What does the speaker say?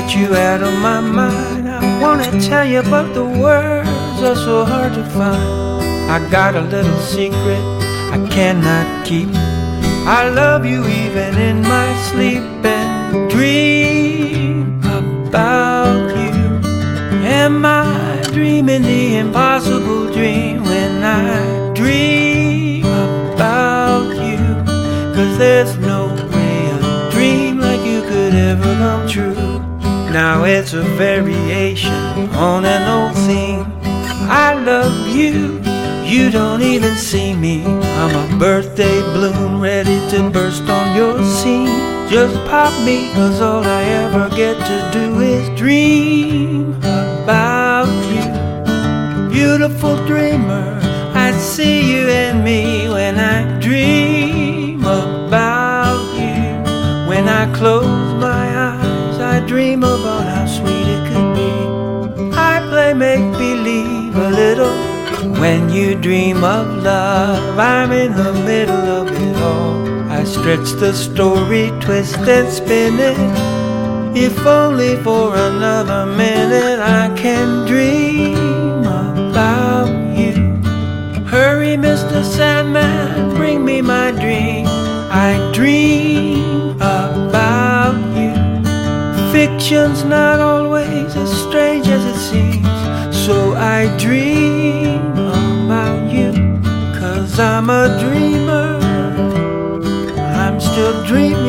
get you out of my mind. I wanna tell you, but the words are so hard to find. I got a little secret I cannot keep. I love you even in my sleep and dream about you. Am I dreaming the impossible dream when I dream about you? 'Cause there's no way a dream like you could ever come true. Now it's a variation on an old theme. I love you, you don't even see me. I'm a birthday balloon ready to burst on your scene. Just pop me, 'cause all I ever get to do is dream about you. Beautiful dreamer, I see you in me when I dream about you. When I close my eyes, I dream about how sweet it could be. I play make-believe a little. When you dream of love, I'm in the middle of it all. I stretch the story, twist and spin it. If only for another minute I can dream about you. Hurry, Mr. Sandman, bring me my dream. I dream about you. Fiction's not always as strange as it seems, so I dream about you. 'Cause I'm a dreamer, I'm still dreaming.